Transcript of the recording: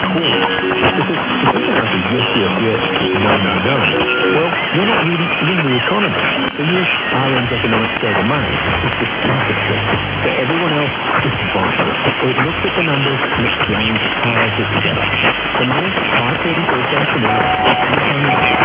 course. Because if you answer yes, yes, yes, no, no, no, well, you're not really in the economy. For you, RM's economics go to money. It's just statistics. For everyone else, it's vital. It looks at the numbers and explains how they fit together. For me, 5:30 Thursday afternoon,